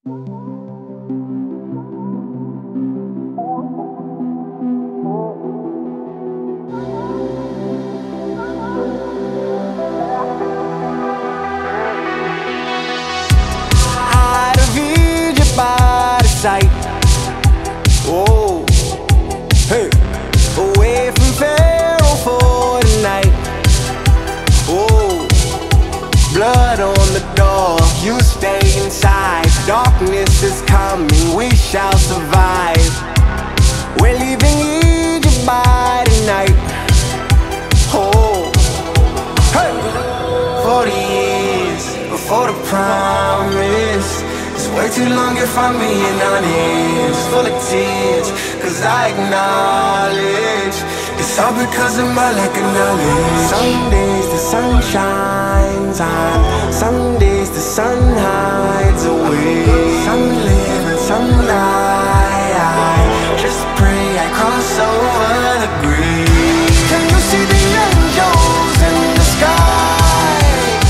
Out of Egypt out of sight. Oh, hey, away from Pharaoh for the night. Oh, blood on the door, you stay inside. Darkness is coming, we shall survive. We're leaving Egypt by the night. Oh, hey, 40 years before the promise. It's way too long if I'm being honest. Full of tears, cause I acknowledge it's all because of my lack of knowledge. Some days the sun shines on, some days the sun hides away. Some live and some die. I just pray I cross over the grave. Can you see the angels in the sky?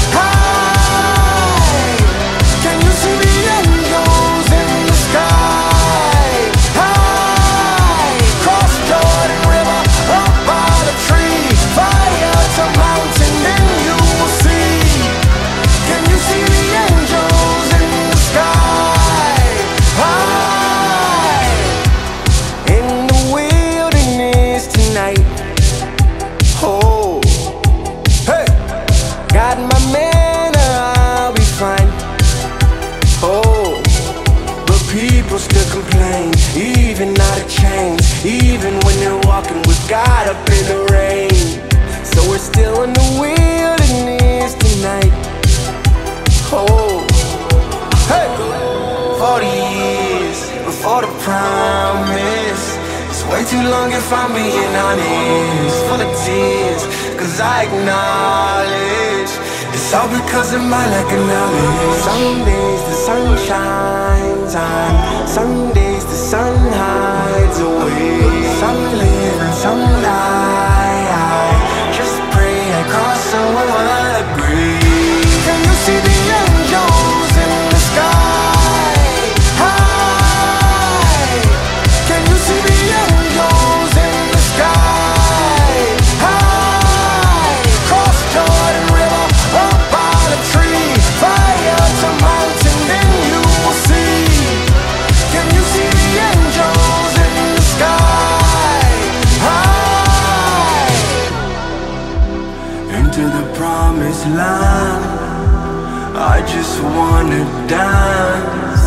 High. Can you see the angels in the sky? High. Cross Jordan River, up by the tree. Fire to mountain, then you will see. Can you see the angels in the sky? High. In the wilderness tonight. Oh, hey, got my manna, I'll be fine. Oh, but people still complain, even out of chains, even when they're walking with God up in the rain. So we're still in the wilderness tonight. Oh, hey, 40 years before the promise. It's way too long if I'm being honest. Full of tears, cause I acknowledge it's all because of my lack of knowledge. Some days the sun shines on, some days the sun hides away. Some live and some die. I just pray I cross over the grave. Can you see the angels in the sky? High. Can you see the angels in the sky? High. Cross Jordan River, up by the tree. Fire to mountain, then you will see. Can you see the angels in the sky? High. Into the promised land, I just wanna dance.